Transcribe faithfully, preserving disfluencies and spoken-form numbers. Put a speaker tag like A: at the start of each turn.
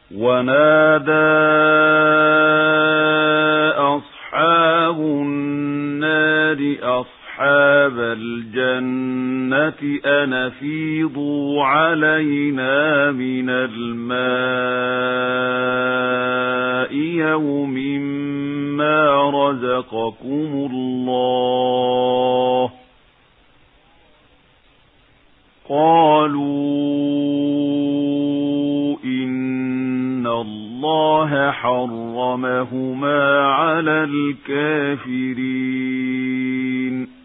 A: ونادى أصحاب النار أصحاب الجنة أن أفيضوا علينا من الماء يوم ما رزقكم الله قالوا إن الله حرمهما على الكافرين